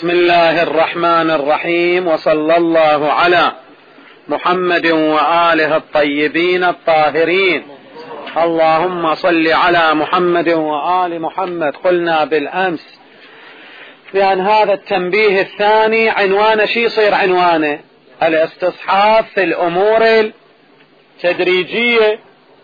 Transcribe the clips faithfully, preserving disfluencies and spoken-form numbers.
بسم الله الرحمن الرحيم، وصلى الله على محمد وآله الطيبين الطاهرين. اللهم صل على محمد وآل محمد. قلنا بالأمس بأن هذا التنبيه الثاني عنوانه شي يصير عنوانه الاستصحاب في الأمور التدريجية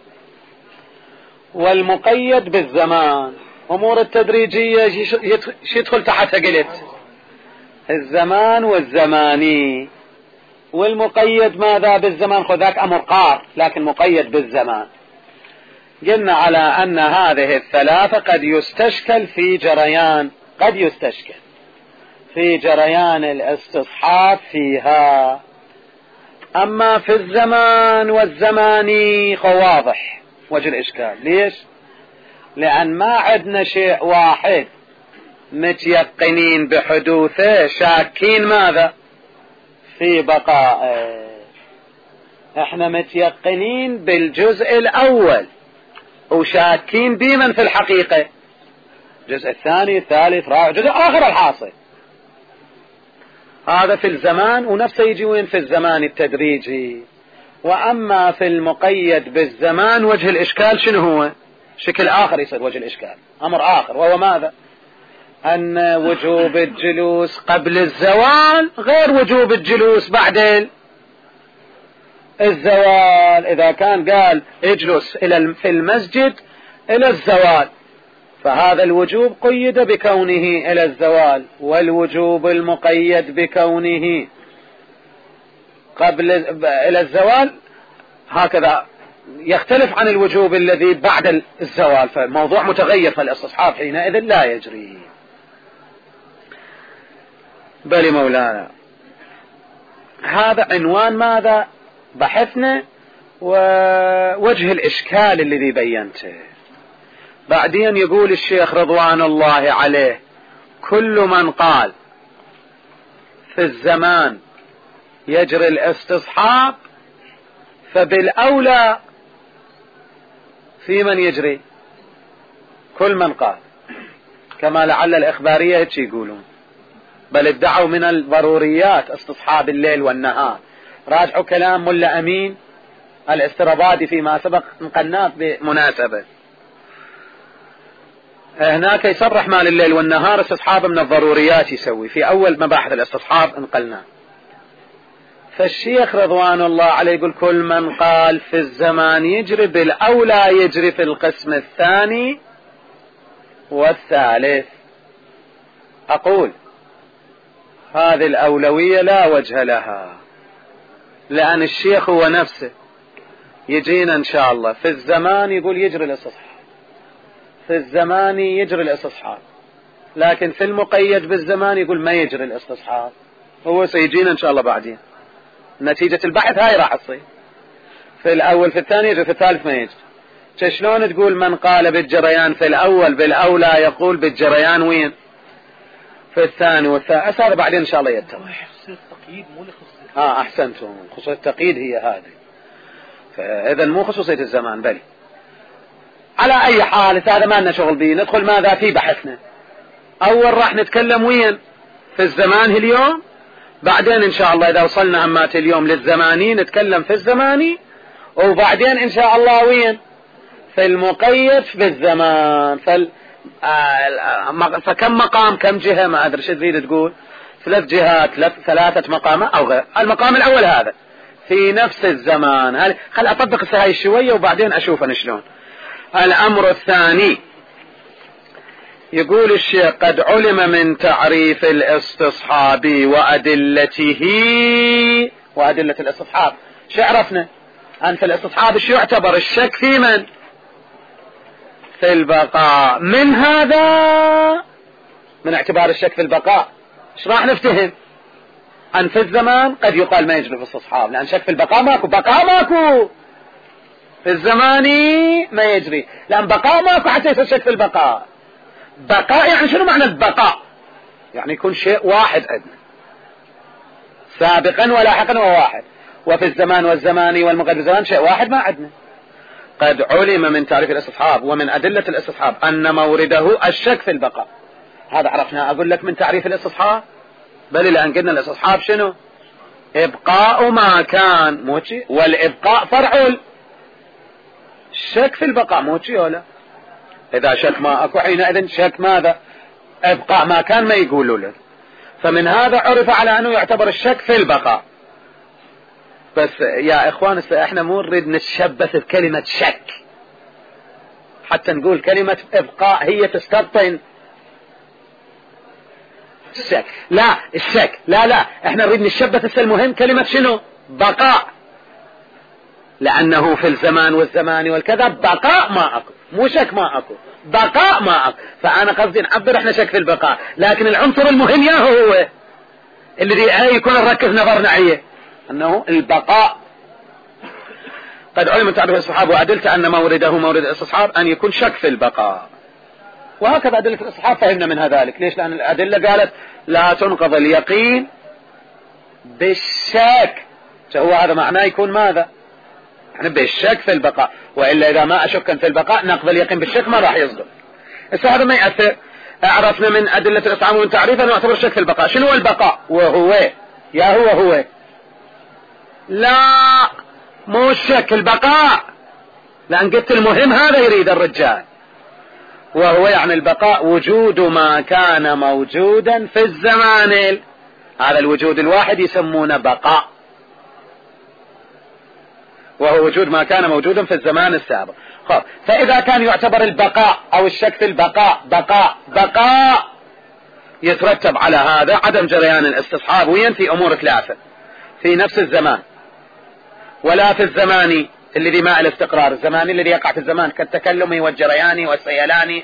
والمقيد بالزمان. أمور التدريجية شو يدخل تحتها؟ قلت الزمان والزماني، والمقيد ماذا بالزمان؟ خذ ذاك أمر قار لكن مقيد بالزمان. قلنا على أن هذه الثلاثة قد يستشكل في جريان قد يستشكل في جريان الاستصحاب فيها. أما في الزمان والزماني واضح وجه الإشكال. ليش؟ لأن ما عندنا شيء واحد متيقنين بحدوثه، شاكين ماذا في بقائه. احنا متيقنين بالجزء الأول وشاكين بمن في الحقيقة الجزء الثاني الثالث رابع جزء آخر الحاصل. هذا في الزمان، ونفسه يجي وين في الزمان التدريجي. وأما في المقيد بالزمان وجه الإشكال شنو هو؟ شكل آخر يصير وجه الإشكال، أمر آخر، وهو ماذا؟ أن وجوب الجلوس قبل الزوال غير وجوب الجلوس بعد الزوال. إذا كان قال اجلس إلى في المسجد إلى الزوال، فهذا الوجوب قيد بكونه إلى الزوال، والوجوب المقيد بكونه قبل إلى الزوال هكذا يختلف عن الوجوب الذي بعد الزوال، فالموضوع متغير، فالاستصحاب حينئذ لا يجري. بل مولانا هذا عنوان ماذا بحثنا ووجه الإشكال الذي بينته. بعدين يقول الشيخ رضوان الله عليه: كل من قال في الزمان يجري الاستصحاب فبالأولى في من يجري. كل من قال، كما لعل الإخبارية هيك يقولون، بل ادعوا من الضروريات استصحاب الليل والنهار. راجعوا كلام ملا أمين الاسترابادي فيما سبق نقلناه بمناسبة. هناك يصرح مال الليل والنهار استصحاب من الضروريات يسوي في أول مباحث الاستصحاب نقلناه. فالشيخ رضوان الله عليه يقول: كل من قال في الزمان يجري بالأولى يجري في القسم الثاني والثالث. أقول هذه الأولوية لا وجه لها، لأن الشيخ هو نفسه يجينا إن شاء الله في الزمان يقول يجري الاستصحاب، في الزمان يجري الاستصحاب، لكن في المقيد بالزمان يقول ما يجري الاستصحاب. هو سيجينا إن شاء الله بعدين نتيجة البحث هاي راح تصير. في الأول في الثاني يجري، في الثالث ما يجري. شلون تقول من قال بالجريان في الأول بالأولى يقول بالجريان وين في الثاني والثالث؟ هذا بعدين إن شاء الله يتضح. التقييد مو لخصوصية. آه أحسنتم، خصوصية التقييد هي هذه، فإذا مو خصوصية الزمان. بل على أي حال هذا ما لنا شغل به. ندخل ماذا في بحثنا. أول راح نتكلم وين في الزمان اليوم، بعدين إن شاء الله إذا وصلنا همات اليوم للزماني نتكلم في الزماني، وبعدين إن شاء الله وين في المقيد بالزمان. فال... آه... فكم مقام كم جهة ما أدري شو تريد تقول، ثلاث جهات ثلاثة مقامات أو غير. المقام الأول هذا في نفس الزمان. هل خل أطبق هاي شوية وبعدين أشوف أنا شلون. الأمر الثاني يقول الشيخ: قد علم من تعريف الاستصحاب وأدلته. وأدلة الاستصحاب شو عرفنا؟ أن في الاستصحاب شو يعتبر الشك في من؟ في البقاء. من هذا من اعتبار الشك في البقاء ايش راح نفتهم؟ أن في الزمان قد يقال ما يجري في الاستصحاب، لأن شك في البقاء ماكو، بقاء ماكو. في الزماني ما يجري لأن بقاء ماكو حتى يصير شك في البقاء. بقاء يعني شنو معنى البقاء؟ يعني يكون شيء واحد عندنا سابقا ولاحقا وواحد. وفي الزمان والزماني والمقيد بالزمان شيء واحد ما عندنا. قد علم من تعريف الاستصحاب ومن أدلة الاستصحاب أن مورده الشك في البقاء. هذا عرفنا. أقول لك من تعريف الاستصحاب بل لأن قلنا الاستصحاب شنو؟ ابقاء ما كان موشي، والابقاء فرع الشك في البقاء موشي ولا؟ اذا شك ما اكو حينئذ شك ماذا؟ ابقاء ما كان ما يقولوا له. فمن هذا عرف على انه يعتبر الشك في البقاء. بس يا اخوان احنا مو نريد نتشبث بكلمة شك حتى نقول كلمة ابقاء هي تستبطن الشك. لا الشك لا لا احنا نريد نتشبث. المهم كلمة شنو؟ بقاء، لانه في الزمان والزمان والكذا بقاء ما اكو، مو شك ما اكو، بقاء ما اكو. فانا قصدي نعبر احنا شك في البقاء، لكن العنصر المهم ياهو هو الذي يكون نركز نظرنا عليه انه البقاء. قد علم تعرف الاستصحاب وادلة ان مورده مورد الاستصحاب ان يكون شك في البقاء، وهكذا ادلة الاستصحاب فهمنا منها ذلك. ليش؟ لان الادلة قالت لا تنقض اليقين بالشك، فهو هذا معناه يكون ماذا؟ يعني بالشك في البقاء، والا اذا ما اشك في البقاء نقض اليقين بالشك ما راح يصدق. بس هذا ما يأثر. عرفنا من ادلة الاستصحاب ومن تعريفه انه يعتبر الشك في البقاء. شنو هو البقاء؟ وهو يا هو هو لا مو الشك، البقاء، لأن قلت المهم هذا يريد الرجال. وهو يعني البقاء وجود ما كان موجودا في الزمان، هذا الوجود الواحد يسمونه بقاء، وهو وجود ما كان موجودا في الزمان السابق. خب فإذا كان يعتبر البقاء أو الشك في البقاء بقاء بقاء، يترتب على هذا عدم جريان الاستصحاب وينفي أمور ثلاثة في نفس الزمان، ولا في الزمان الذي ماء الاستقرار، الزمان الذي يقع في الزمان كالتكلم والجريان والسيلان،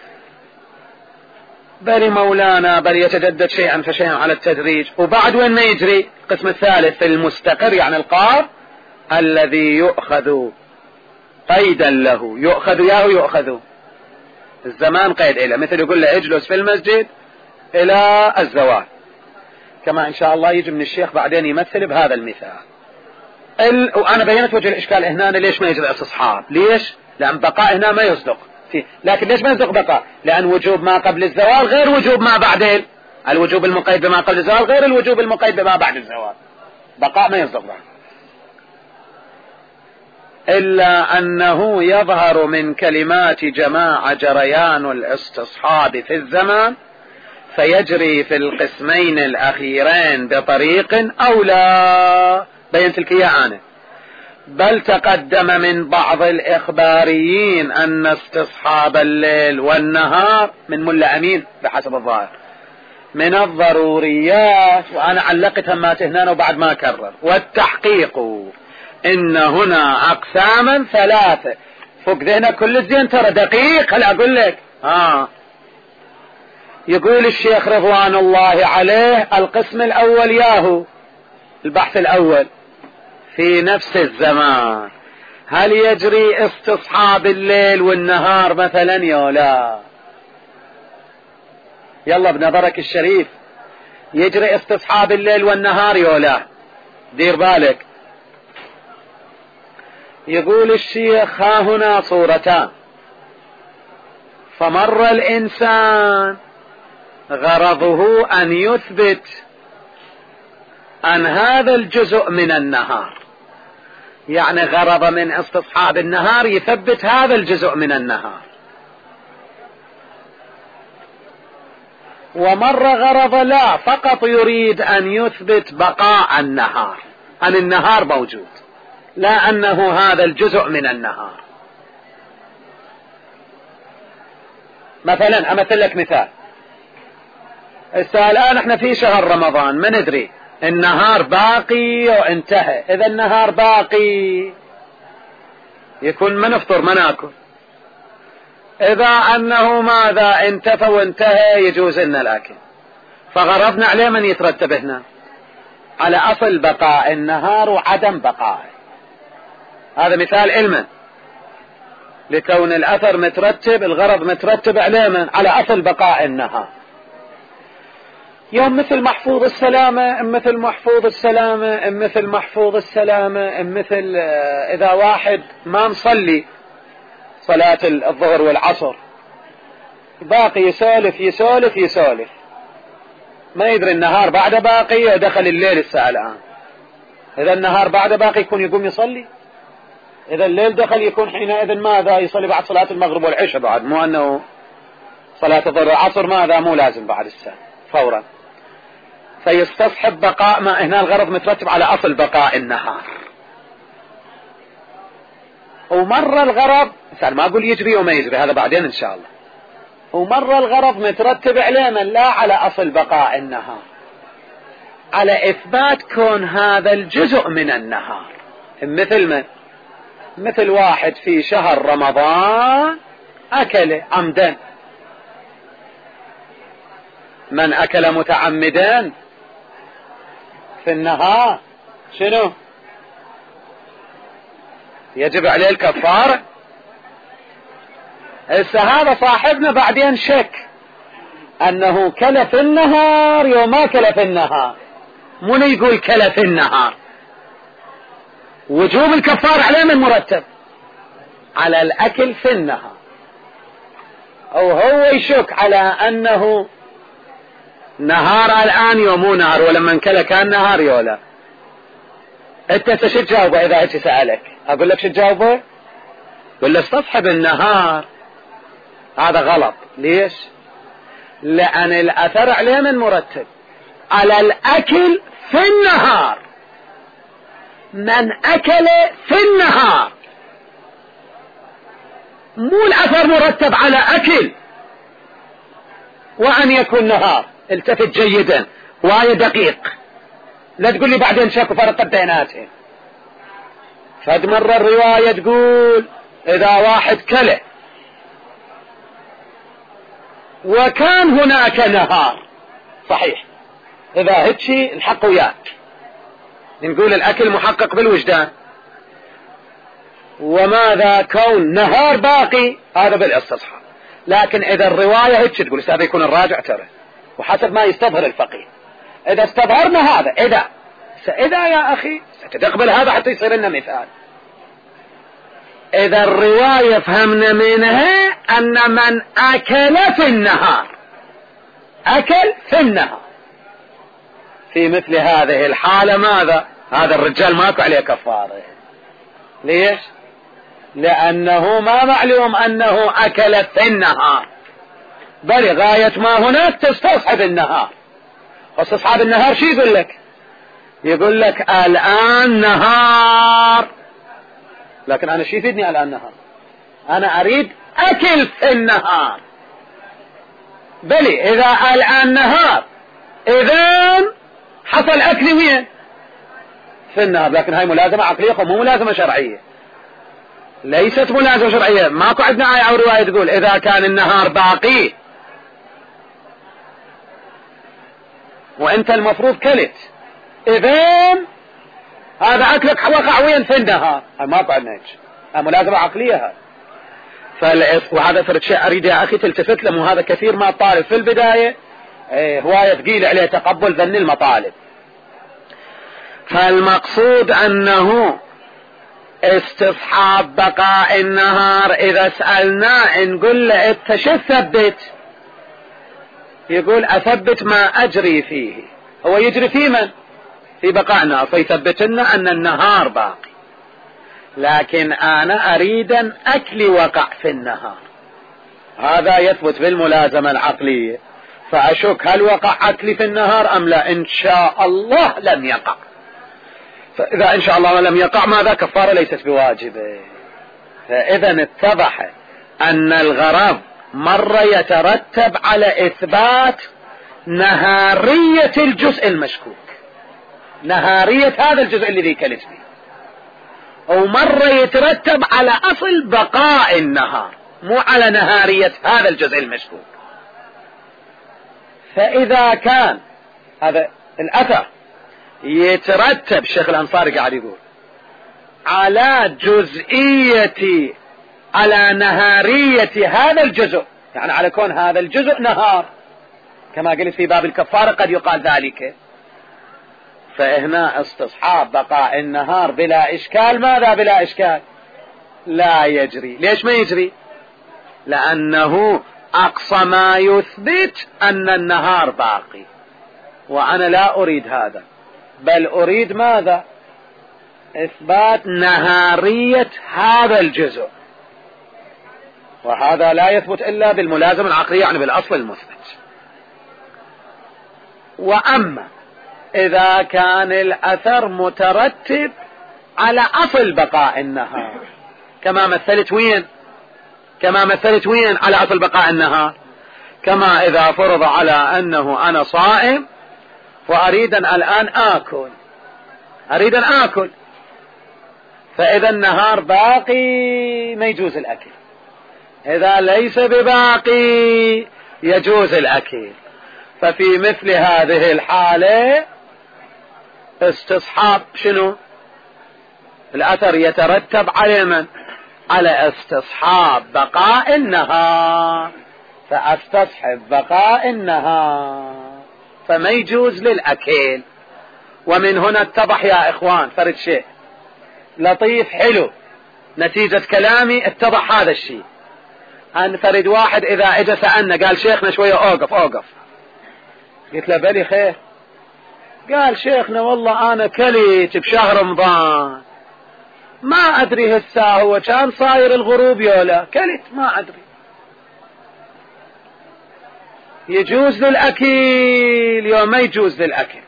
بل مولانا بل يتجدد شيئا فشيئا على التدريج. وبعد وين ما يجري القسم الثالث في المستقر، يعني القار الذي يؤخذ قيدا له، يؤخذ ياه يؤخذ الزمان قيد إلى، مثل يقول له اجلس في المسجد إلى الزوال، كما إن شاء الله يجي من الشيخ بعدين يمثل بهذا المثال. ال... وأنا بينت وجه الإشكال هنا ليش ما يجري استصحاب. ليش؟ لأن بقاء هنا ما يصدق فيه. لكن ليش ما يصدق بقاء؟ لأن وجوب ما قبل الزوال غير وجوب ما بعد، الوجوب المقيد بما قبل الزوال غير الوجوب المقيد بما بعد الزوال. بقاء ما يصدق بعد، إلا أنه يظهر من كلمات جماعة جريان الاستصحاب في الزمان، فيجري في القسمين الأخيرين بطريق أو لا. بينت لك يا أنا. بل تقدم من بعض الإخباريين أن استصحاب الليل والنهار من ملا أمين بحسب الظاهر من الضروريات، وأنا علقتها ما تهنان وبعد ما كرر. والتحقيق إن هنا أقساما ثلاثة. فوق ذهنك كل الزين ترى دقيق. هل أقول لك آه. يقول الشيخ رضوان الله عليه القسم الأول ياهو البحث الأول في نفس الزمان، هل يجري استصحاب الليل والنهار مثلا يا لا؟ يلا بنظرك الشريف، يجري استصحاب الليل والنهار يا لا؟ دير بالك. يقول الشيخ ها هنا صورتان، فمر الإنسان غرضه أن يثبت أن هذا الجزء من النهار، يعني غرض من استصحاب النهار يثبت هذا الجزء من النهار. ومر غرض لا، فقط يريد أن يثبت بقاء النهار، أن النهار موجود لا أنه هذا الجزء من النهار. مثلا أمثل لك مثال. الآن احنا في شهر رمضان ما ندري النهار باقي وانتهى. إذا النهار باقي يكون ما نفطر ما ناكل. إذا أنه ماذا انتفى وانتهى يجوز لنا الأكل. فغرضنا عليه من يترتب هنا على أصل بقاء النهار وعدم بقائه. هذا مثال علما لكون الأثر مترتب، الغرض مترتب عليه من على أصل بقاء النهار. يوم مثل محفوظ السلامة، مثل محفوظ السلامة، مثل محفوظ السلامة، مثل إذا واحد ما مصلي صلاة الظهر والعصر باقي يسولف يسولف يسولف ما يدري النهار بعد باقي ودخل الليل الساعة الآن. إذا النهار بعد باقي يكون يقوم يصلي، إذا الليل دخل يكون حينئذ ماذا؟ يصلي بعد صلاة المغرب والعشاء بعد، مو أنه صلاة الظهر والعصر ماذا؟ مو لازم بعد الساعة فورا. فيستصحب بقاء ما هنا الغرض مترتب على أصل بقاء النهار. ومرة الغرض ما أقول يجري وما يجري، هذا بعدين إن شاء الله. ومرة الغرض مترتب عليه من لا على أصل بقاء النهار، على إثبات كون هذا الجزء من النهار. مثل من؟ مثل واحد في شهر رمضان أكل عمدا، من أكل متعمدا في النهار شنو؟ يجب عليه الكفارة. هسه هذا صاحبنا بعدين شك أنه كل في النهار يوم ما كل في النهار، من يقول كل في النهار؟ وجوب الكفار عليه من مرتب على الأكل في النهار، أو هو يشك على أنه نهار الآن يومو نهار، ولما كل كان نهار يولا. أنت شو تجاوبه إذا هيك سألك؟ أقول لك شو تجاوبه؟ قل له استصحب النهار. هذا غلط. ليش؟ لأن الأثر عليه من مرتب على الأكل في النهار، من أكل في النهار، مو الأثر مرتب على أكل وأن يكون نهار. التفت جيدا وهي دقيق، لا تقول لي بعدين شاكو فرق بيناتهم. فد مرة الرواية تقول إذا واحد كله وكان هناك نهار، صحيح، إذا هتشي الحق وياك، نقول الأكل محقق بالوجدان. وماذا كون نهار باقي هذا بالاستصحاب. لكن إذا الرواية هتشي تقول هذا يكون الراجع ترى، وحسب ما يستظهر الفقيه. إذا استظهرنا هذا، إذا إذا يا أخي ستقبل هذا حتى يصير لنا مثال. إذا الرواية فهمنا منها أن من أكل في النهار أكل في النهار، في مثل هذه الحالة ماذا؟ هذا الرجال ماكو عليه كفارة. ليش؟ لأنه ما معلوم أنه أكل في النهار، بل غاية ما هناك تستصحب النهار. واستصحاب النهار شو يقول لك؟ يقول لك الآن نهار، لكن أنا شو يفيدني الآن نهار؟ أنا أريد أكل في النهار. بلي إذا الآن نهار إذن حصل أكل وين؟ في النهار. لكن هاي ملازمة عقلية ومو ملازمة شرعية، ليست ملازمة شرعية. ماكو عندنا آية أو رواية تقول إذا كان النهار باقي وأنت المفروض كلت إذن هذا أكلك وقع وين؟ في النهار. هاي ماكو عندنا هيك، ملازمة عقلية هاي. فالإص... وهذا فرد شيء أريد يا أخي تلتفت له، وهذا كثير ما الطالب في البداية ايه هواية ثقيل عليه تقبل ذن المطالب. فالمقصود أنه استصحاب بقاء النهار. إذا سألناه نقول له أنت شو تثبت؟ يقول أثبت ما أجري فيه. هو يجري في من؟ في بقاء النهار، فيثبت لنا أن النهار باقي، لكن أنا أريد أن أكلي وقع في النهار. هذا يثبت بالملازمة العقلية. فأشك هل وقع أكلي في النهار أم لا؟ إن شاء الله لم يقع. فإذا إن شاء الله لم يقع ماذا؟ كفارة ليست بواجبة. فإذا اتضح أن الغرض مرة يترتب على إثبات نهارية الجزء المشكوك، نهارية هذا الجزء الذي كلت به، ومرة يترتب على أصل بقاء النهار، مو على نهارية هذا الجزء المشكوك. فإذا كان هذا الأثر يترتب، الشيخ الأنصاري قاعد يقول على جزئية، على نهارية هذا الجزء، يعني على كون هذا الجزء نهار، كما قلت في باب الكفارة قد يقال ذلك. فهنا استصحاب بقاء النهار بلا إشكال. ماذا بلا إشكال؟ لا يجري. ليش ما يجري؟ لأنه أقصى ما يثبت أن النهار باقي. وأنا لا أريد هذا، بل أريد ماذا؟ إثبات نهارية هذا الجزء، وهذا لا يثبت إلا بالملازمة العقلية، يعني بالأصل المثبت. وأما إذا كان الأثر مترتب على أصل بقاء النهار، كما مثلت وين كما مثلت وين على أصل بقاء النهار، كما إذا فرض على أنه أنا صائم وأريد أن الآن آكل أريد أن آكل فإذا النهار باقي ما يجوز الأكل، إذا ليس بباقي يجوز الأكل. ففي مثل هذه الحالة استصحاب شنو؟ الأثر يترتب على من؟ على استصحاب بقاء النهار، فاستصحب بقاء النهار فما يجوز للأكل. ومن هنا اتضح يا إخوان فرد شيء لطيف حلو، نتيجة كلامي اتضح هذا الشيء. أن فرد واحد إذا اجى سألنا قال شيخنا شوية أوقف أوقف قلت له بلي خير، قال شيخنا والله أنا كليت بشهر رمضان ما أدري هسه هو كان صاير الغروب يولا كلت ما أدري. يجوز للأكل يوم ما يجوز للأكل،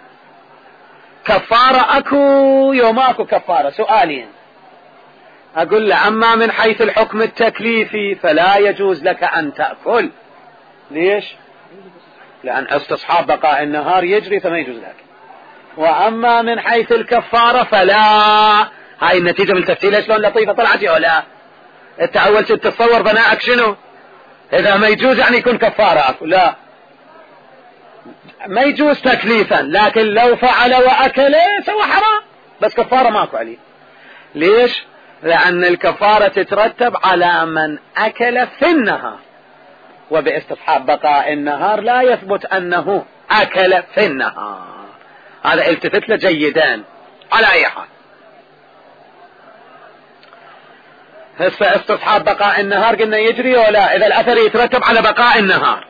كفارة أكو يوم أكو كفارة. سؤالين، أقول له أما من حيث الحكم التكليفي فلا يجوز لك أن تأكل. ليش؟ لأن استصحاب بقاء النهار يجري فما يجوز لك. وأما من حيث الكفارة فلا. هاي النتيجة من التفسير شلون لطيفة طلعت يا لا؟ انت أول شيء تتصور بناءك شنو؟ إذا ما يجوز يعني يكون كفارة أكل، لا ما يجوز تكليفا، لكن لو فعل وأكل سوى حرام بس كفارة ماكو عليه. ليش؟ لأن الكفارة تترتب على من أكل في النهار، وباستصحاب بقاء النهار لا يثبت أنه أكل في النهار. هذا التفت له جيدا. على أي حال هسه استصحاب بقاء النهار قلنا يجري ولا؟ إذا الأثر يترتب على بقاء النهار،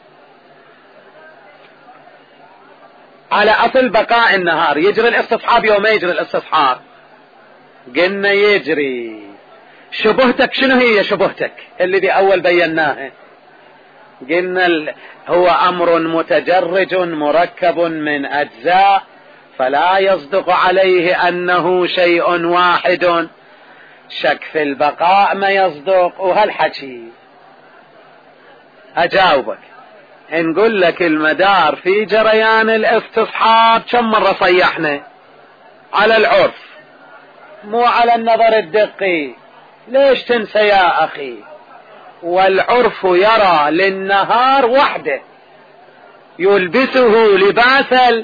على أصل بقاء النهار، يجري الاستصحاب يوم ما يجري الاستصحاب؟ قلنا يجري. شبهتك شنو هي شبهتك اللي دي أول بيناها؟ قلنا هو أمر متجرج مركب من أجزاء فلا يصدق عليه أنه شيء واحد، شك في البقاء ما يصدق. وهالحكي أجاوبك نقول لك المدار في جريان الاستصحاب كم مرة صيحنا؟ على العرف مو على النظر الدقي. ليش تنسى يا أخي؟ والعرف يرى للنهار وحده يلبسه لباس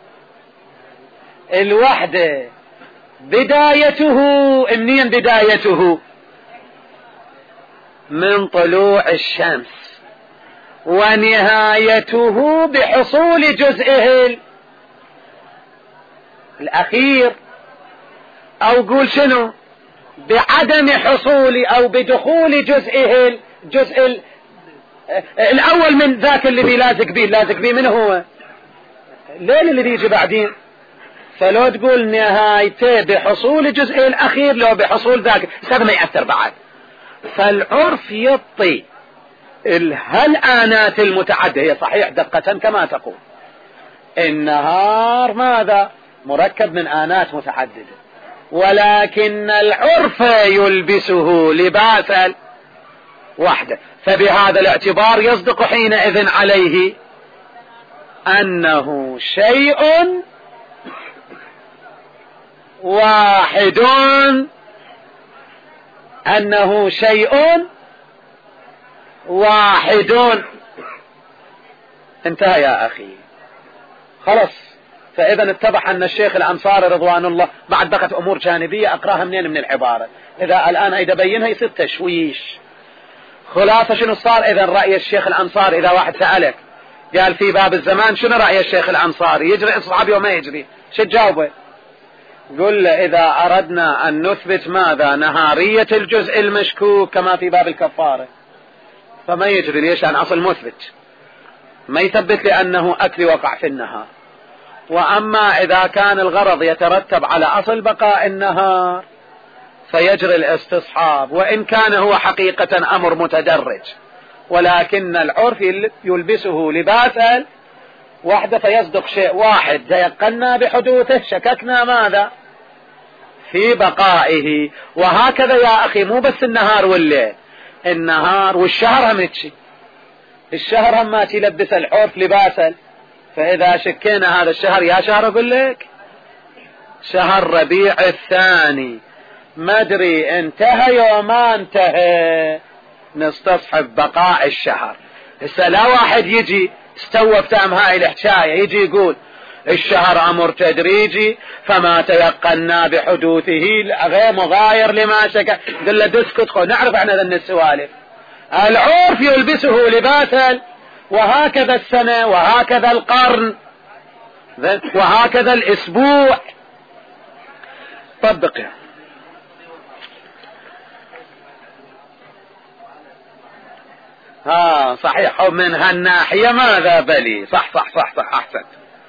الوحدة. بدايته منين؟ بدايته من طلوع الشمس، ونهايته بحصول جزئه الأخير، أو قول شنو بعدم حصول أو بدخول جزئه الجزء الأول من ذاك اللي بي لازق بيه. لازق بيه من هو؟ الليل اللي بيجي بعدين. فلو تقول نهايته بحصول جزئه الأخير لو بحصول ذاك هذا ما يأثر بعد. فالعرف يطي هالآنات المتعددة، هي صحيح دقة كما تقول النهار ماذا؟ مركب من آنات متعددة، ولكن العرف يلبسه لباس وحده. فبهذا الاعتبار يصدق حينئذ عليه أنه شيء واحد، أنه شيء واحد. انتهى يا أخي خلص. فإذا اتضح أن الشيخ الأنصاري رضوان الله بعد بقت أمور جانبية أقراها منين؟ من العبارة. إذا الآن إذا بينها يصير تشويش. خلاصة شنو صار؟ إذا رأي الشيخ الأنصاري إذا واحد سألك قال في باب الزمان شنو رأي الشيخ الأنصاري؟ يجري إصحابي وما يجري؟ شو تجاوبه؟ قل له إذا أردنا أن نثبت ماذا؟ نهارية الجزء المشكوك كما في باب الكفارة فما يجري. ليش؟ عن أصل مثبت ما يثبت لأنه أكل وقع في النهار. وأما إذا كان الغرض يترتب على أصل بقاء النهار فيجري الاستصحاب، وإن كان هو حقيقة أمر متدرج، ولكن العرف يلبسه لباسا واحدة فيصدق شيء واحد تيقنا بحدوثه، شككنا ماذا في بقائه. وهكذا يا أخي، مو بس النهار والليل، النهار والشهر هم يتشي، الشهر هم ما تلبس العرف لباسا. فإذا شكينا هذا الشهر، يا شهر أقول لك شهر ربيع الثاني ما ادري انتهى يوم ما انتهى، نستصحب بقاء الشهر. هسه لا واحد يجي استوى بتام هاي الحكاية يجي يقول الشهر امر تدريجي فما تيقنا بحدوثه غير مغاير لما شك، قل له دسكت خو نعرف احنا ذن السوالف. العرف يلبسه لباسا، وهكذا السنة، وهكذا القرن، وهكذا الاسبوع. طبق يعني. ها صحيح، من هالناحية ماذا بلي، صح صح صح صح أحسن،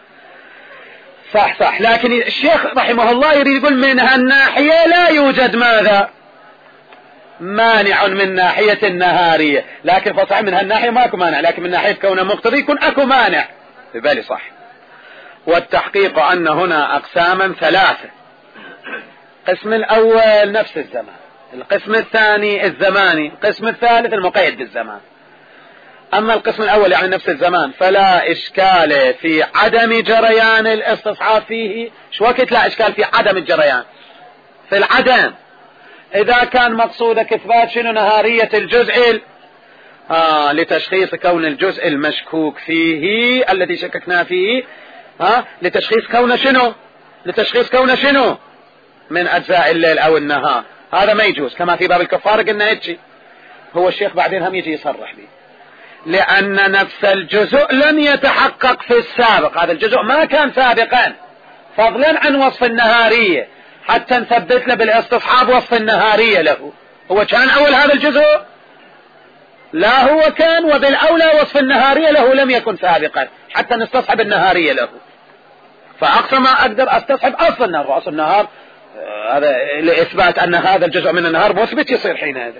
صح صح. لكن الشيخ رحمه الله يريد يقول من هالناحية لا يوجد ماذا مانع من ناحية النهارية، لكن فصح من هالناحية ماكو مانع، لكن من ناحية كونه مقتضي يكون اكو مانع. ببالي صح. والتحقيق ان هنا اقساما ثلاثة: القسم الاول نفس الزمان، القسم الثاني الزماني، القسم الثالث المقيد بالزمان. اما القسم الاول يعني نفس الزمان فلا اشكال في عدم جريان الاستصحاب فيه. شو وقت لا اشكال في عدم الجريان؟ في العدم. اذا كان مقصودك اثبات شنو نهارية الجزء آه لتشخيص كون الجزء المشكوك فيه الذي شككنا فيه، ها لتشخيص كونه شنو، لتشخيص كونه شنو من اجزاء الليل او النهار، هذا ما يجوز. كما في باب الكفارة قلنا هيك، هو الشيخ بعدين هم يجي يصرح به، لأن نفس الجزء لم يتحقق في السابق، هذا الجزء ما كان سابقا فضلا عن وصف النهارية حتى نثبت له بالاستصحاب وصف النهارية له. هو كان أول هذا الجزء؟ لا هو كان، وبالأولى وصف النهارية له لم يكن سابقا حتى نستصحب النهارية له. فأقصى ما أقدر أستصحب أصل النهار، أصل النهار هذا لإثبات أن هذا الجزء من النهار مثبت يصير حينئذ،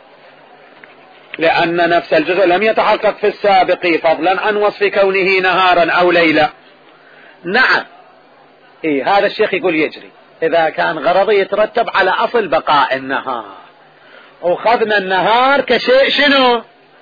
لأن نفس الجزء لم يتحقق في السابق فضلا عن وصف كونه نهارا أو ليلة. نعم إيه، هذا الشيخ يقول يجري إذا كان غرضي يترتب على أصل بقاء النهار، وخذنا النهار كشيء شنو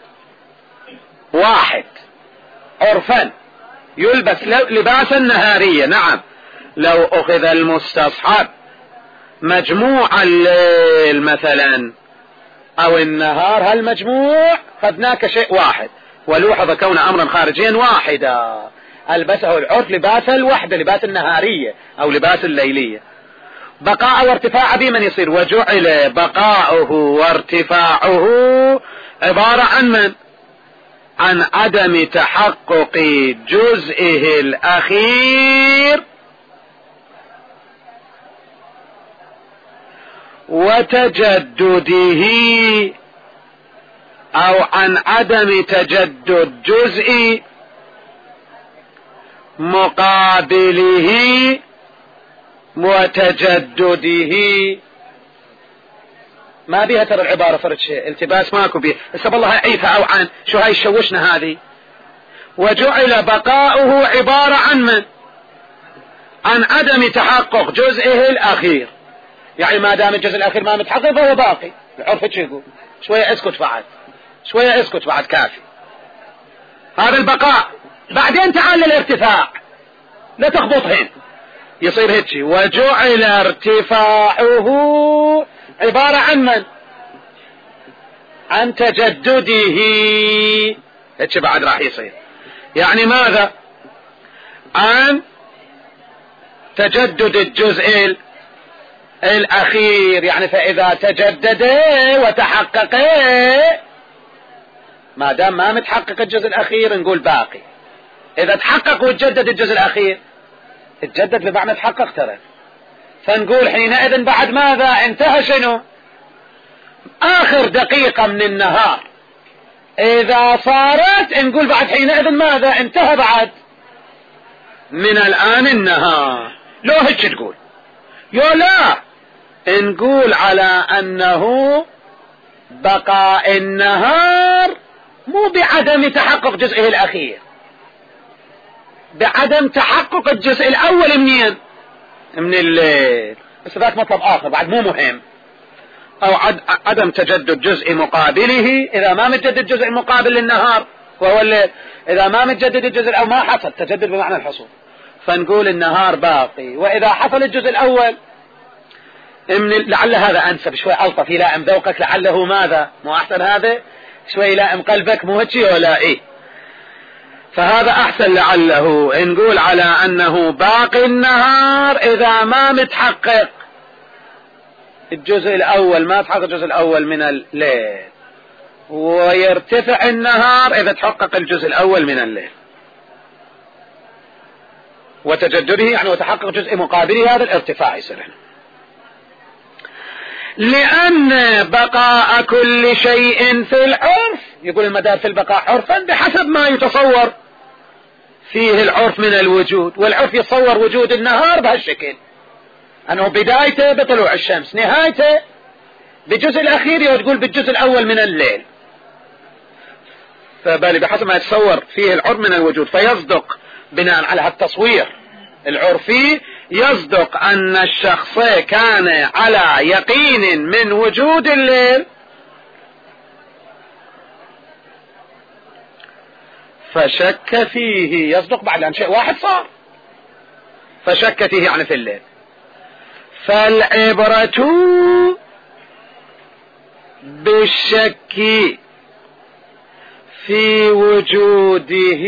واحد عرفا يلبس لباس النهارية. نعم لو أخذ المستصحب مجموع الليل مثلا أو النهار، هالمجموع خذناه كشيء واحد، ولوحظ كون أمرا خارجيا واحدا ألبسه العرف لباس الوحدة، لباس النهارية أو لباس الليلية. بقاء وارتفاع بمن يصير، وجعل بقاؤه وارتفاعه عبارة عن من؟ عن عدم تحقق جزئه الأخير وتجدده، أو عن عدم تجدد جزء مقابله وتجدده. ما بيها ترى العبارة فرد شيء التباس ماكو بيه، اسأل الله عيفة أو عن شو هاي شوشنا هذه. وجعل بقاؤه عبارة عن من؟ عن عدم تحقق جزئه الأخير، يعني ما دام الجزء الأخير ما متحقق فهو باقي. العرف شو يقول؟ شوية اسكت بعد، شوية اسكت بعد، كافي. هذا البقاء. بعدين تعال للارتفاع، لا تخبطهن، يصير هيك. وجعل ارتفاعه عبارة عن من؟ عن تجدده، هيك بعد راح يصير. يعني ماذا؟ عن تجدد الجزء الأخير، يعني فإذا تجدد وتحقق، ما دام ما متحقق الجزء الأخير نقول باقي. إذا تحقق وتجدد الجزء الأخير، تجدد بمعنى تحقق ترى، فنقول حينئذ بعد ماذا؟ انتهى شنو؟ آخر دقيقة من النهار إذا صارت نقول بعد حينئذ ماذا؟ انتهى بعد من الآن النهار. لو هيك تقول يو لا، نقول على أنه بقاء النهار مو بعدم تحقق جزئه الأخير، بعدم تحقق الجزء الأول منين؟ من الليل. بس ذاك مطلب آخر بعد مو مهم. أو عدم تجدد جزء مقابله إذا ما متجدد جزء مقابل للنهار وهو الليل. إذا ما متجدد الجزء الأول ما حصل تجدد بمعنى الحصول، فنقول النهار باقي. وإذا حصل الجزء الأول من لعل هذا أنسب شوي ألطف يلائم ذوقك، لعله ماذا مو أحسن هذا شوي يلائم قلبك مو هيك ولا إيه؟ فهذا أحسن لعله. نقول على أنه باقي النهار إذا ما متحقق الجزء الأول، ما تحقق الجزء الأول من الليل، ويرتفع النهار إذا تحقق الجزء الأول من الليل. وتجدده يعني وتحقق جزء مقابله هذا الارتفاع يصير هنا. لأن بقاء كل شيء في العرف، يقول المدار في البقاء عرفا بحسب ما يتصور فيه العرف من الوجود، والعرف يتصور وجود النهار بهالشكل أنه بدايته بطلوع الشمس، نهايته بالجزء الأخير وتقول بالجزء الأول من الليل. فبالي بحسب ما يتصور فيه العرف من الوجود، فيصدق بناء على هالتصوير العرفي يصدق أن الشخص كان على يقين من وجود الليل فشك فيه. يصدق بعد أن شيء واحد صار فشك فيه يعني في الليل. فالعبرة بالشك في وجوده،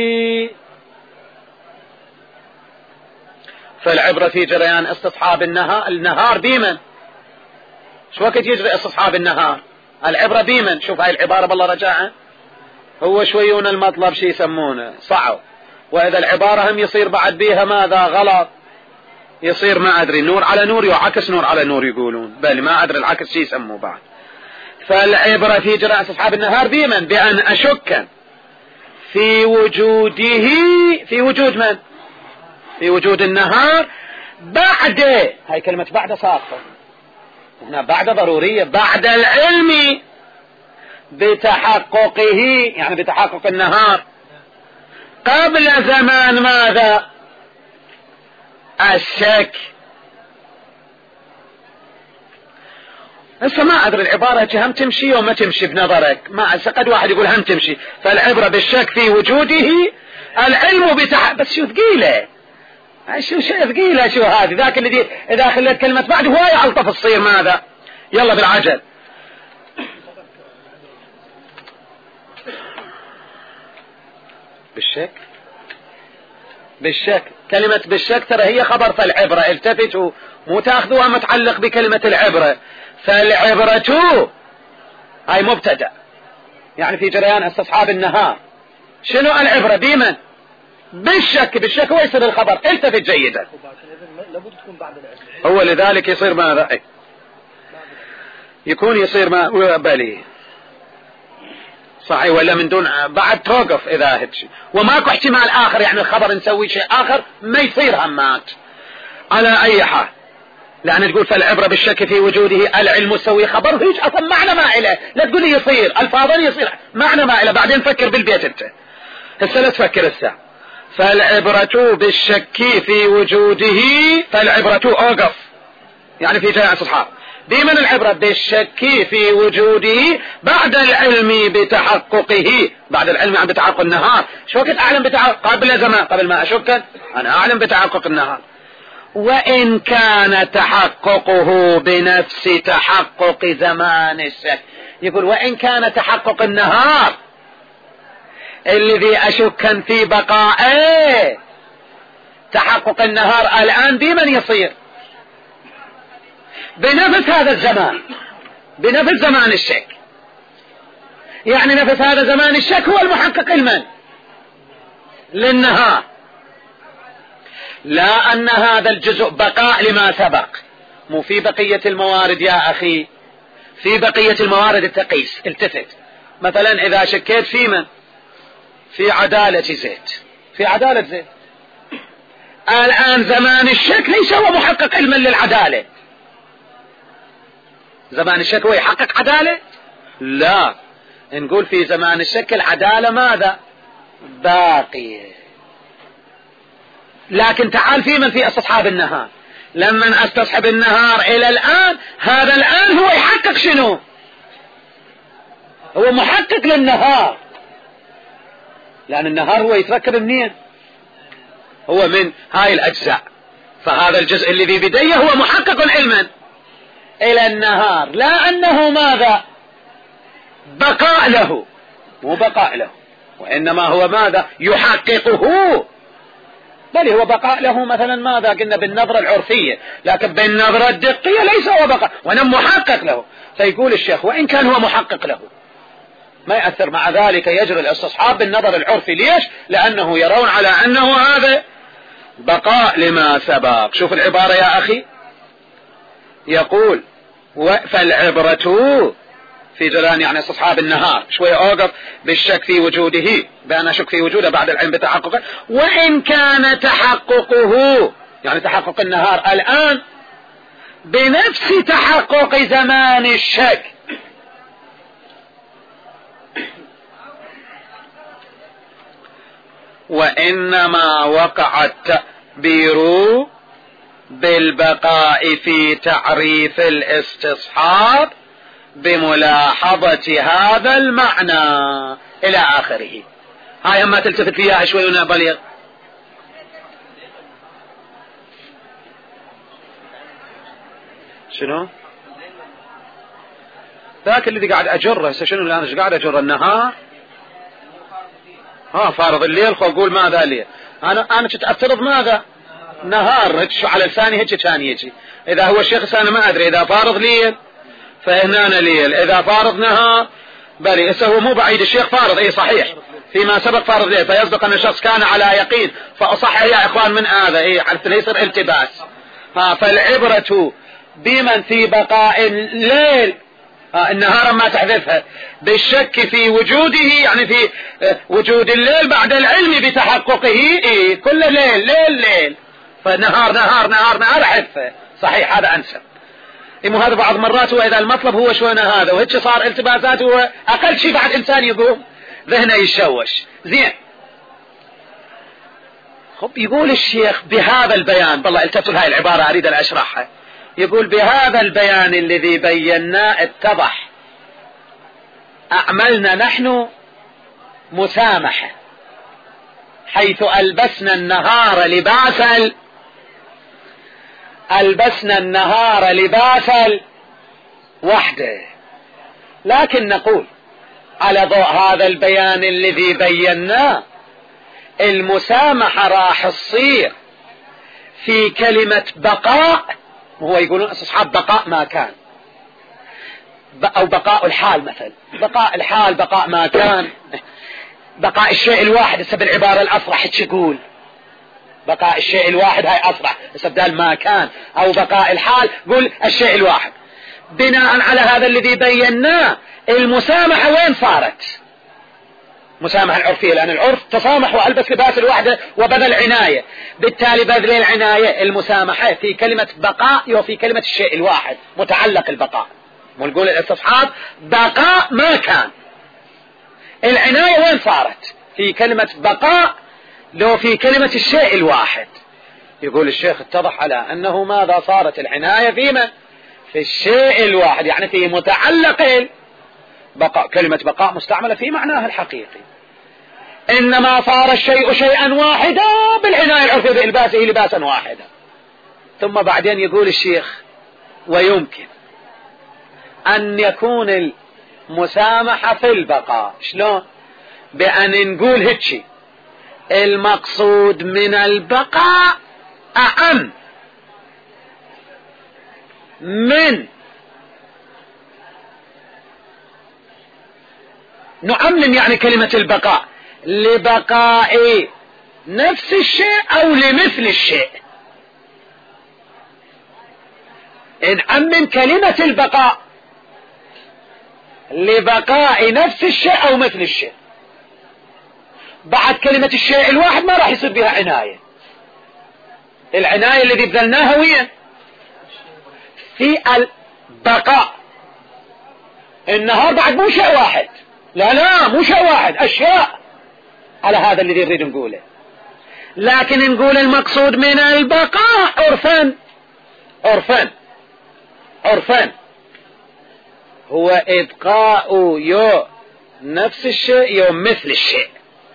فالعبرة في جريان استصحاب النهار. النهار بيمن شو وقت يجري استصحاب النهار؟ العبرة بيمن. شوف هاي العبارة بالله رجاء هو شويون المطلب شي يسمونه صعب، وإذا العبارة هم يصير بعد بيها ماذا غلط، يصير ما أدري نور على نور يعكس نور على نور يقولون، بل ما أدري العكس شي يسموه بعد. فالعبرة في جريان استصحاب النهار بيمن بأن أشك في وجوده، في وجود من؟ في وجود النهار بعد، هاي كلمة بعد ساقطة هنا، بعد ضرورية، بعد العلم بتحققه يعني بتحقق النهار قبل زمان ماذا؟ الشك. هسه ما أدري العبارة هم تمشي وما تمشي بنظرك، ما قد واحد يقول هم تمشي. فالعبرة بالشك في وجوده، العلم بتحقق، بس شو ثقيلة، شو شيء ثقيلة شو هذه. ذاك اللي إذا خلت كلمة بعد هواي علطف تصير ماذا؟ يلا بالعجل. بالشك بالشك كلمة بالشك ترى هي خبر فالعبرة، التفتوا مو تاخذوها متعلق بكلمة العبرة. فالعبرة هاي مبتدأ يعني في جريان استصحاب النهار. شنو العبرة بمن؟ بالشك. بالشك هو يصير الخبر، التفت جيدا. هو لذلك يصير ماذا؟ يكون يصير ما بالي صحيح ولا من دون بعد توقف إذا هيك. وماكو احتمال آخر يعني الخبر نسوي شيء آخر ما يصير همات. على أي حال لأن تقول فالعبرة بالشك في وجوده، العلم يسوي خبر هيك أصلا معنى ما إله. لا تقول لي يصير الفاظا يصير معنى ما إله، بعدين فكر بالبيت انت هسه لا تفكر الساعة. فالعبرة بالشك في وجوده، فالعبرة أوقف يعني في جاء الصحاب بمن العبرة بالشك في وجوده بعد العلم بتحققه. بعد العلم عن بتحقق النهار. شو وقت أعلم بتحقق؟ قبل زمان، قبل ما أشك أنا أعلم بتحقق النهار. وإن كان تحققه بنفس تحقق زمان الشك. يقول وإن كان تحقق النهار الذي أشك في بقائه، تحقق النهار الآن بمن يصير؟ بنفس هذا الزمان، بنفس زمان الشك. يعني نفس هذا زمان الشك هو المحقق المن للنهار. لا أن هذا الجزء بقاء لما سبق، مو في بقية الموارد يا أخي، في بقية الموارد التقيس. التفت مثلا إذا شكيت في من؟ في عدالة زيت، في عدالة زيت الآن زمان الشك ليس هو محقق علما للعدالة. زمان الشك هو يحقق عدالة؟ لا، نقول في زمان الشك العدالة ماذا؟ باقية. لكن تعال في من في استصحاب النهار، لما استصحب النهار الى الآن، هذا الآن هو يحقق شنو؟ هو محقق للنهار، لأن النهار هو يتركب منين؟ هو من هاي الأجزاء. فهذا الجزء الذي بديه هو محقق علما إلى النهار، لا أنه ماذا؟ بقاء له، مو بقاء له، وإنما هو ماذا؟ يحققه، بل هو بقاء له مثلا ماذا؟ قلنا بالنظرة العرفية، لكن بالنظرة الدقية ليس هو بقاء، وإنما محقق له. فيقول الشيخ وإن كان هو محقق له ما يأثر، مع ذلك يجري الاستصحاب بالنظر العرفي. ليش؟ لأنه يرون على أنه هذا بقاء لما سبق. شوف العبارة يا أخي، يقول فالعبرة في جريان يعني استصحاب النهار، شوية أوقف بالشك في وجوده، بأن أشك في وجوده بعد العلم بتحققه، وإن كان تحققه يعني تحقق النهار الآن بنفس تحقق زمان الشك، وإنما وقع التعبير بالبقاء في تعريف الاستصحاب بملاحظة هذا المعنى إلى آخره. هاي أما تلتفت فيها شوي ونبلغ. شنو ذاك الذي قاعد أجره هسه؟ شنو اللي أنا قاعد أجر؟ النهار، ها فارض الليل، خو أقول ماذا ليل؟ أنا أنا كنت أفترض ماذا؟ نهار، هيك على لساني هيك كان يجي. إذا هو الشخص أنا ما أدري، إذا فارض ليل فهنا أنا ليل، إذا فارض نهار بلي. هسه هو مو بعيد الشيخ فارض، إيه صحيح، فيما سبق فارض ليل، فيصدق أن الشخص كان على يقين، فأصح يا إخوان من هذا، إيه حتى لا يصير التباس. ها فالعبرة بمن في بقاء الليل، آه النهار ما تحذفها، بالشك في وجوده يعني في وجود الليل بعد العلم بتحققه، إيه كل ليل ليل ليل، فنهار نهار نهار نهار حذفه، صحيح هذا أنسب. إمو هذا بعض مرات وإذا المطلب هو شوينا هذا وهيك صار التباسات، هو أقل شيء بعد إنسان يقوم ذهنه يشوش. زين، خب يقول الشيخ بهذا البيان، والله التفتوا لهاي العبارة أريد أن أشرحها. يقول بهذا البيان الذي بيناه اتضح أعملنا نحن مسامحة، حيث ألبسنا النهار لباس ألبسنا النهار لباس وحده. لكن نقول على ضوء هذا البيان الذي بيناه، المسامحة راح تصير في كلمة بقاء، هو يقولون أصحاب بقاء ما كان، أو بقاء الحال مثلا، بقاء الحال بقاء ما كان، بقاء الشيء الواحد. هسه بالعبارة الأصرح تقول بقاء الشيء الواحد، هاي أصرح، هسه بدال ما كان، أو بقاء الحال قول الشيء الواحد. بناء على هذا الذي بيناه، المسامحة وين صارت؟ مسامحة العرفية، لأن العرف تصامح وألبس لباس الوحدة وبذل عناية، بالتالي بذل العناية المسامحة في كلمة بقاء وفي كلمة الشيء الواحد متعلق البقاء. ونقول الاستصحاب بقاء ما كان، العناية وين صارت؟ في كلمة بقاء لو في كلمة الشيء الواحد. يقول الشيخ اتضح على أنه ماذا صارت العناية في من؟ في الشيء الواحد، يعني في متعلق بقاء. كلمة بقاء مستعملة في معناها الحقيقي، إنما صار الشيء شيئا واحدا بالعناية العرفية بإلباسه لباسا واحدا. ثم بعدين يقول الشيخ ويمكن أن يكون المسامحة في البقاء. شلون؟ بأن نقول هيك المقصود من البقاء أعم من نعمم، يعني كلمة البقاء لبقاء نفس الشيء أو لمثل الشيء. نعمم كلمة البقاء لبقاء نفس الشيء أو مثل الشيء، بعد كلمة الشيء الواحد ما راح يصير بها عناية. العناية اللي بذلناها وين؟ في البقاء. النهار بعد مو شيء واحد، لا لا مو شيء واحد، أشياء على هذا الذي نريد نقوله. لكن نقول المقصود من البقاء عرفا عرفا عرفا هو إبقاء يو نفس الشيء يو مثل الشيء.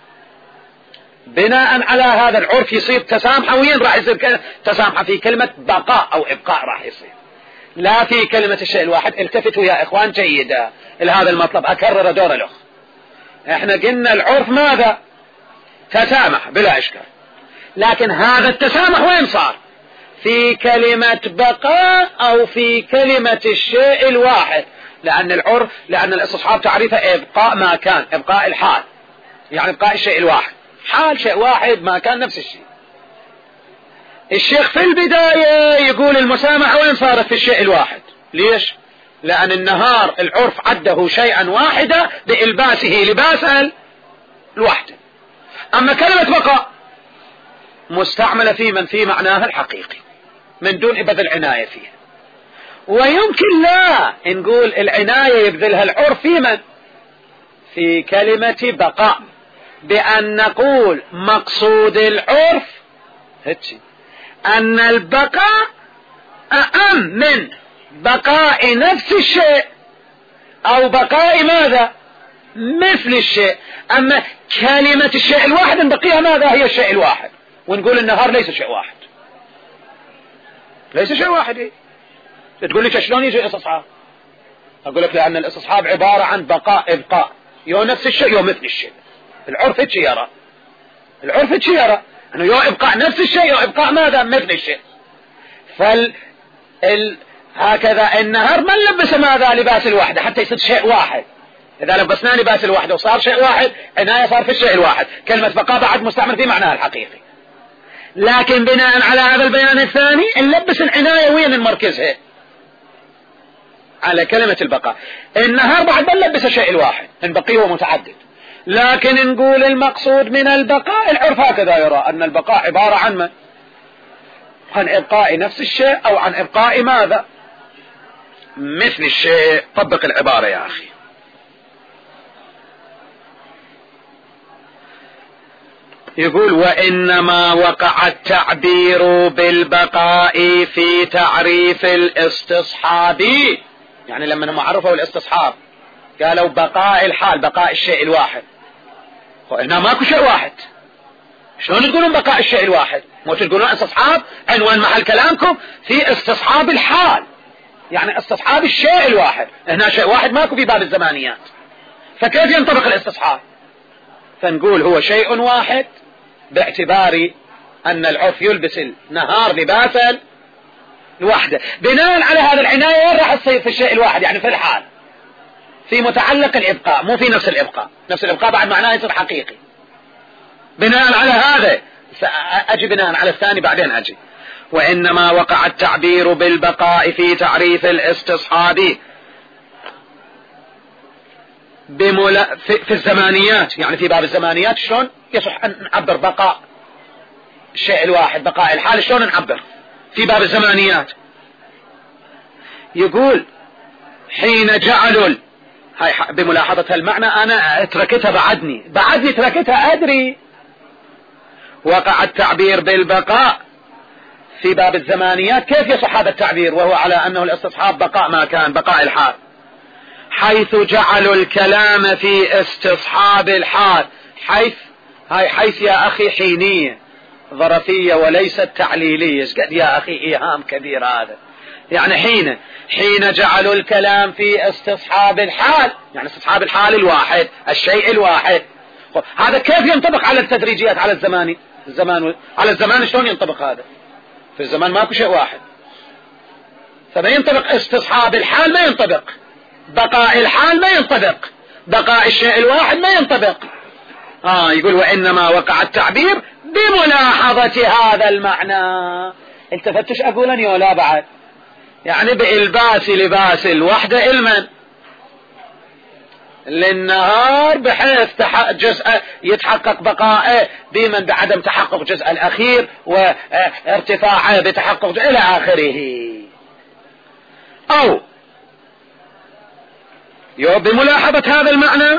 بناء على هذا العرف يصير تسامحة. وين راح يصير تسامحة؟ في كلمة بقاء أو إبقاء راح يصير، لا في كلمة الشيء الواحد. التفتوا يا إخوان جيدا لهذا المطلب، أكرر دور الأخ. احنا قلنا العرف ماذا؟ تسامح بلا إشكال، لكن هذا التسامح وين صار؟ في كلمة بقاء أو في كلمة الشيء الواحد. لأن العرف، لأن الاستصحاب تعريفه إبقاء ما كان، إبقاء الحال، يعني إبقاء الشيء الواحد، حال شيء واحد ما كان نفس الشيء. الشيخ في البداية يقول المسامحة وين صارت؟ في الشيء الواحد. ليش؟ لأن النهار العرف عده شيئا واحدا بإلباسه لباس الوحدة. أما كلمة بقاء مستعملة في من في معناها الحقيقي من دون إبذل العناية فيها. ويمكن لا نقول العناية يبذلها العرف في من؟ في كلمة بقاء، بأن نقول مقصود العرف هتشي أن البقاء أهم من بقاء نفس الشيء أو بقاء ماذا؟ مثل الشيء. أما كلمة الشيء الواحد نبقيها ماذا؟ هي الشيء الواحد، ونقول النهار ليس شيء واحد، ليس شيء واحد. إيه؟ تقول لي شلون يجي استصحاب؟ أقول لك لأن الاستصحاب عبارة عن بقاء إبقاء، يو نفس الشيء يو مثل الشيء. العرف هتشي يرى، العرف هتشي يرى أنه يو إبقاء نفس الشيء يو إبقاء ماذا؟ مثل الشيء. فال ال... هكذا النهار ما نلبس ماذا؟ لباس الوحدة حتى يصير شيء واحد. إذا لبسنا لباس الوحدة وصار شيء واحد، عناية صار في الشيء الواحد. كلمة بقاء بعد مستعمل في معناها الحقيقي. لكن بناء على هذا البيان الثاني نلبس العناية وين نمركزها؟ على كلمة البقاء. النهار بعد ما نلبس الشيء الواحد، نبقيه ومتعدد. لكن نقول المقصود من البقاء، العرف هكذا يرى أن البقاء عبارة عن من؟ عن إبقاء نفس الشيء أو عن إبقاء ماذا؟ مثل الشيء. طبق العبارة يا أخي. يقول وإنما وقع التعبير بالبقاء في تعريف الاستصحاب. يعني لما هم عرفوا الاستصحاب قالوا بقاء الحال، بقاء الشيء الواحد. هنا ماكو شيء واحد، شلون تقولون بقاء الشيء الواحد؟ مو تقولون استصحاب؟ عنوان محل كلامكم في استصحاب الحال، يعني استصحاب الشيء الواحد. هنا شيء واحد ماكو في باب الزمانيات، فكيف ينطبق الاستصحاب؟ فنقول هو شيء واحد باعتبار أن العرف يلبس النهار لباسا الوحدة. بناء على هذا العناية وين راح تصير في الشيء الواحد؟ يعني في الحال، في متعلق الإبقاء، مو في نفس الإبقاء. نفس الإبقاء بعد معناه يصير حقيقي. بناء على هذا أجي بناء على الثاني بعدين أجي. وإنما وقع التعبير بالبقاء في تعريف الاستصحاب بملا في, في الزمانيات، يعني في باب الزمانيات شلون يصح أن نعبر بقاء الشيء الواحد، بقاء الحال شلون نعبر في باب الزمانيات؟ يقول حين جعلوا هاي بملاحظة المعنى أنا تركتها بعدني بعدني تركتها أدري. وقع التعبير بالبقاء في باب الزمانيات، كيف يصح هذا التعبير وهو على أنه الاستصحاب بقاء ما كان، بقاء الحال، حيث جعلوا الكلام في استصحاب الحال. حيث هاي حيث يا أخي حينية ظرفية وليست تعليلية. قد يا أخي إيهام كبير هذا. يعني حين حين جعلوا الكلام في استصحاب الحال، يعني استصحاب الحال الواحد، الشيء الواحد. هذا كيف ينطبق على التدريجيات، على الزمان الزمان على الزمان شلون ينطبق هذا؟ في الزمان ماكو شيء واحد، فما ينطبق استصحاب الحال، ما ينطبق بقاء الحال، ما ينطبق بقاء الشيء الواحد، ما ينطبق. آه يقول وإنما وقع التعبير بملاحظة هذا المعنى. التفتش أقولني ولا بعد؟ يعني بإلباس لباس الوحدة المن للنهار بحيث جزء يتحقق بقائه ديما بعدم تحقق الجزء الأخير وارتفاعه بتحقق إلى آخره. أو يو بملاحظة هذا المعنى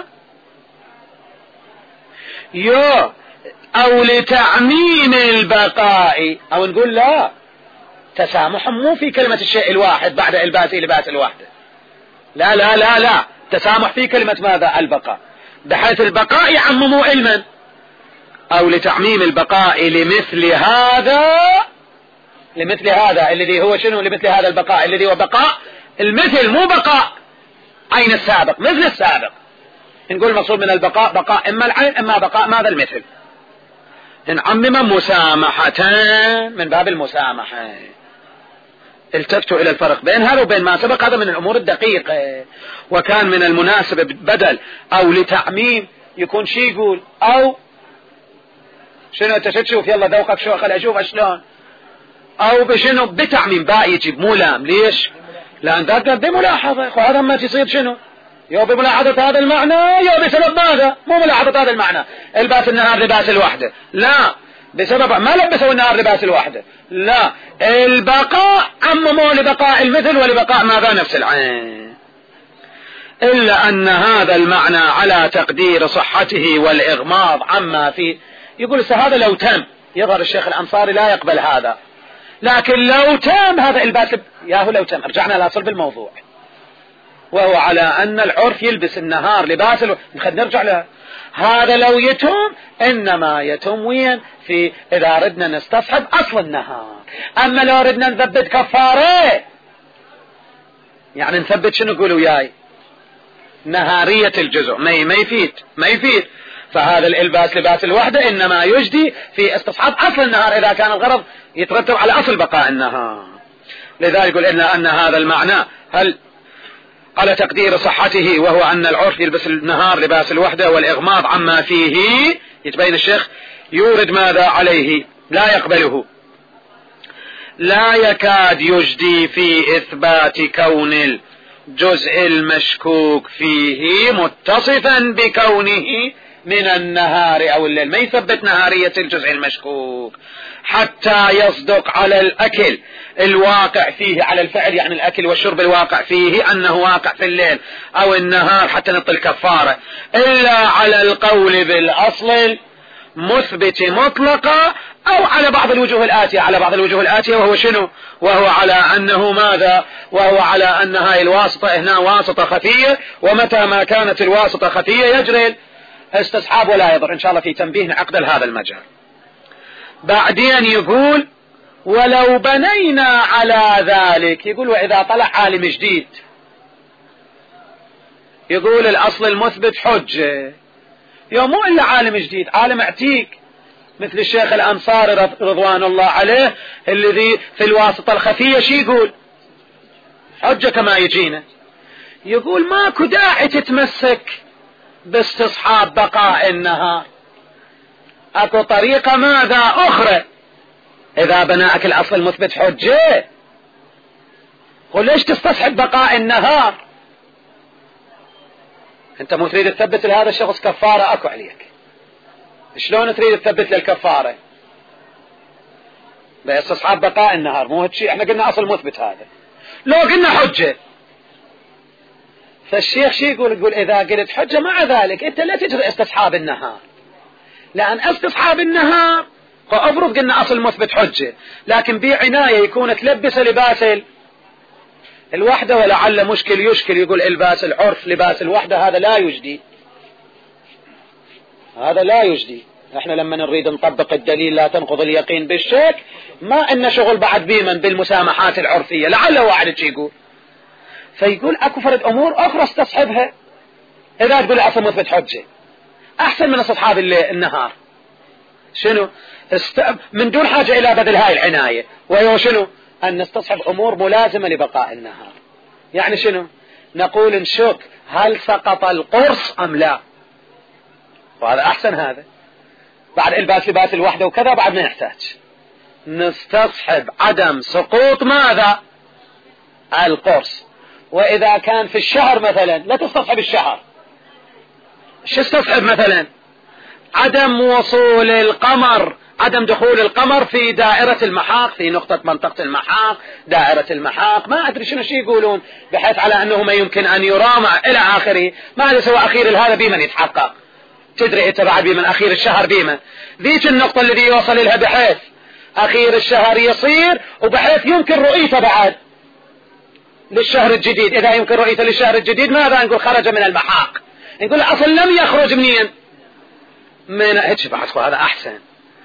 يو أو لتعميم البقاء، أو نقول لا، تسامح مو في كلمة الشيء الواحد بعد الباس لباس الوحدة، لا لا لا لا، تسامح في كلمة ماذا؟ البقاء، بحيث البقاء يعمموا علما. أو لتعميم البقاء لمثل هذا، لمثل هذا الذي هو شنو؟ لمثل هذا البقاء الذي هو بقاء المثل، مو بقاء عين السابق، مثل السابق. نقول المقصود من البقاء بقاء إما العين إما بقاء ماذا؟ المثل. نعمم مسامحة من باب المسامحة. التفتوا إلى الفرق بين هذا وبين ما سبق، هذا من الأمور الدقيقة. وكان من المناسب بدل أو لتعميم يكون شي يقول أو شنو تشوف يلا ذوقك شو خل أشوف شلون، أو بشنو بتعميم باء يجيب مو لام. ليش؟ لأن ذاك بملاحظة، وهذا ما تصير شنو يو بملاحظة هذا المعنى يو بسبب ماذا؟ مو ملاحظة هذا المعنى الباس النهار لباس الوحدة، لا، بسبب ما لبسوا النهار لباس الوحدة، لا، البقاء عمموا لبقاء المثل ولبقاء ماذا؟ نفس العين. إلا أن هذا المعنى على تقدير صحته والإغماض عما فيه. يقول هذا لو تم، يظهر الشيخ الأنصاري لا يقبل هذا، لكن لو تم هذا الباس ياهو لو تم، رجعنا لأصل بالموضوع، وهو على أن العرف يلبس النهار لباس الو... نخد نرجع له. هذا لو يتم، إنما يتم وين؟ في إذا ردنا نستصحب أصل النهار. أما لو ردنا نثبت كفارة، يعني نثبت شنو قولوا وياي؟ نهارية الجزء، ما ما يفيد ما يفيد. فهذا الالباس لباس الوحدة إنما يجدي في استصحاب أصل النهار إذا كان الغرض يترتب على أصل بقاء النهار. لذلك يقول إلا أن هذا المعنى هل على تقدير صحته، وهو أن العرف يلبس النهار لباس الوحدة والإغماض عما فيه. يتبين الشيخ يورد ماذا عليه؟ لا يقبله، لا يكاد يجدي في إثبات كون الجزء المشكوك فيه متصفا بكونه من النهار أو الليل، ما يثبت نهارية الجزء المشكوك حتى يصدق على الأكل الواقع فيه، على الفعل يعني الأكل والشرب الواقع فيه أنه واقع في الليل أو النهار حتى نطل كفارة، إلا على القول بالأصل مثبت مطلقة، أو على بعض الوجوه الآتية، على بعض الوجوه الآتية وهو شنو؟ وهو على أنه ماذا؟ وهو على أن هاي الواسطة هنا واسطة خفية، ومتى ما كانت الواسطة خفية يجري استصحاب ولا يضر. إن شاء الله في تنبيه نعقد هذا المجال. بعدين يقول ولو بنينا على ذلك، يقول وإذا طلع عالم جديد يقول الأصل المثبت حجة، يوم مو إلا عالم جديد، عالم عتيق مثل الشيخ الأنصاري رضوان الله عليه الذي في الواسطة الخفية شي يقول حجة كما يجينا. يقول ماكو داعي تتمسك باستصحاب بقاء النهار، اكو طريقة ماذا أخرى إذا بناك الأصل المثبت حجة. قل ليش تستصحب بقاء النهار؟ أنت مو تريد تثبت لهذا الشخص كفارة أكو عليك، شلون تريد تثبت للكفارة؟ باستصحاب بقاء النهار، مو هالشيء احنا قلنا أصل مثبت هذا، لو قلنا حجة. فالشيخ شي يقول؟ يقول إذا قلت حجة مع ذلك أنت لا تجري استصحاب النهار، لأن استصحاب النهار فأفرض قلنا أصل مثبت حجة، لكن بعناية يكون تلبس لباس الوحدة، ولعل مشكل يشكل يقول الباس العرف لباس الوحدة، هذا لا يجدي، هذا لا يجدي. احنا لما نريد نطبق الدليل لا تنقض اليقين بالشك، ما إن شغل بعد بيمن بالمسامحات العرفية، لعل واحد شي يقول. فيقول اكو فرد امور اخرى استصحبها اذا تقول اصل مثبت حجة احسن من استصحاب النهار. شنو؟ است... من دون حاجة الى بذل هاي العناية، وهو شنو؟ ان نستصحب امور ملازمة لبقاء النهار. يعني شنو؟ نقول نشك هل سقط القرص ام لا، وهذا احسن. هذا بعد الباس لباس الوحدة وكذا بعد ما نحتاج نستصحب عدم سقوط ماذا؟ القرص. وإذا كان في الشهر مثلا لا تستصحب الشهر، شو استصحب مثلا؟ عدم وصول القمر، عدم دخول القمر في دائرة المحاق، في نقطة منطقة المحاق، دائرة المحاق، ما أدري شنو شي يقولون، بحيث على أنه ما يمكن أن يرامع إلى آخره. ما أدري سوى أخير هذا بمن يتحقق، تدري أنت بعد بمن أخير الشهر بمن ذيك النقطة الذي يوصل لها، بحيث أخير الشهر يصير وبحيث يمكن رؤيته بعد للشهر الجديد. إذا يمكن رؤيته للشهر الجديد ماذا نقول؟ خرج من المحاق. نقول أصلا لم يخرج منين؟ من هيك بعد، هذا أحسن.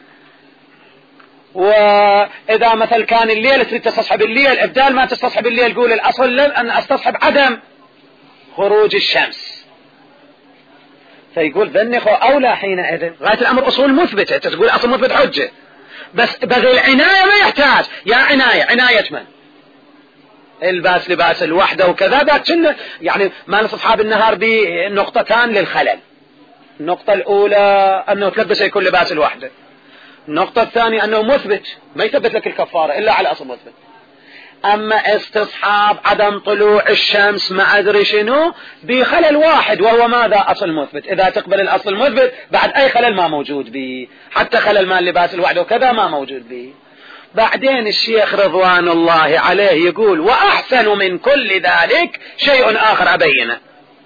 وإذا مثل كان الليل تريد تستصحب الليل، إبدال ما تستصحب الليل قول الأصل أن أستصحب عدم خروج الشمس. فيقول ذنخ أولى حينئذ. غاية الأمر أصول مثبتة، تقول أصل مثبت حجة، بس بغي العناية ما يحتاج. يا عناية، عناية من؟ الباس لباس الوحدة وكذا، ذات يعني ما أصحاب النهار بنقطتان للخلل. النقطة الأولى أنه تلبس يكون لباس الوحدة، النقطة الثانية أنه مثبت، ما يثبت لك الكفارة إلا على أصل مثبت. أما استصحاب عدم طلوع الشمس ما أدري شنو بخلل واحد، وهو ماذا؟ أصل مثبت. إذا تقبل الأصل المثبت بعد أي خلل ما موجود به، حتى خلل ما اللباس الوحدة وكذا ما موجود به. بعدين الشيخ رضوان الله عليه يقول وأحسن من كل ذلك شيء آخر أبينه.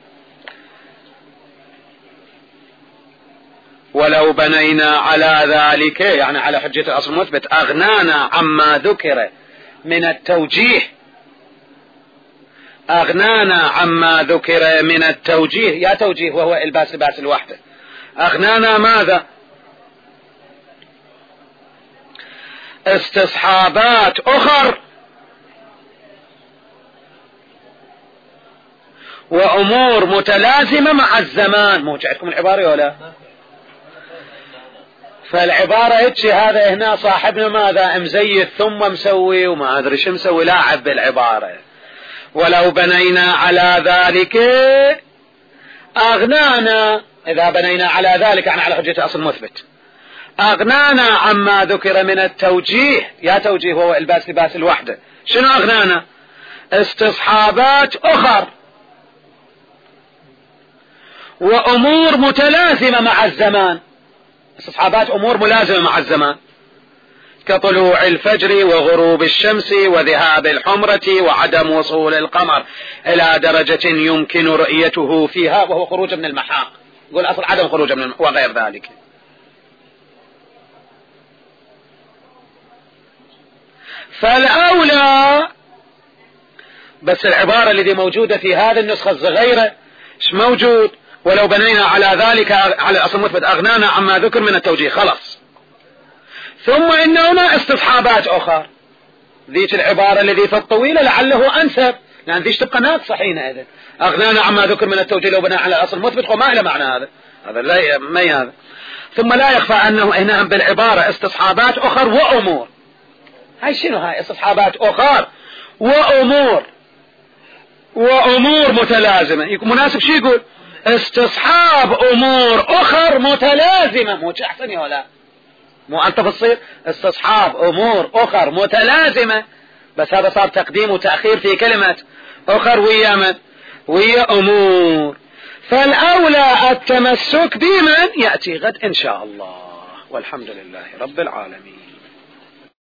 ولو بنينا على ذلك، يعني على حجة الأصل المثبت، أغنانا عما ذكر من التوجيه، أغنانا عما ذكر من التوجيه، يا توجيه وهو الباس لباس الوحدة، أغنانا ماذا؟ استصحابات أخر وأمور متلازمة مع الزمان. مو جاءتكم العبارة ولا؟ فالعبارة هيك، هذا هنا صاحبنا ماذا؟ مزيد ثم مسوي وما أدري شو مسوي، لاعب بالعبارة. ولو بنينا على ذلك أغنانا، إذا بنينا على ذلك يعني على حجة أصل مثبت، أغنانا عما ذكر من التوجيه، يا توجيه هو الباس لباس الوحدة. شنو أغنانا؟ استصحابات أخر وأمور متلازمة مع الزمان. استصحابات أمور ملازمة مع الزمان، كطلوع الفجر وغروب الشمس وذهاب الحمرة وعدم وصول القمر إلى درجة يمكن رؤيته فيها، وهو خروج من المحاق. يقول أصل عدم خروج من المحاق وغير ذلك. فالأولى، بس العبارة التي موجودة في هذه النسخة الصغيرة ايش موجود؟ ولو بنينا على ذلك على أصل مثبت أغنانا عما ذكر من التوجيه، خلاص. ثم إن هنا استصحابات أخرى، ذيك العبارة التي في الطويلة لعله أنسب، لأن ذيك تبقى ناقصة حينئذ. أغنانا عما ذكر من التوجيه لو بنينا على أصل مثبت، وما إلى معنى هذا، هذا لا ما هذا. ثم لا يخفى أنه هنا بالعبارة استصحابات أخر وأمور. هاي شنو هاي؟ استصحابات أخر وأمور، وأمور متلازمة. يكون مناسب شي يقول استصحاب أمور أخر متلازمة، مو أحسن يا ولا؟ مو ألطف الصير استصحاب أمور أخر متلازمة، بس هذا صار تقديم وتأخير في كلمة أخر ويا من؟ ويا أمور. فالأولى التمسك بمن يأتي غد إن شاء الله، والحمد لله رب العالمين.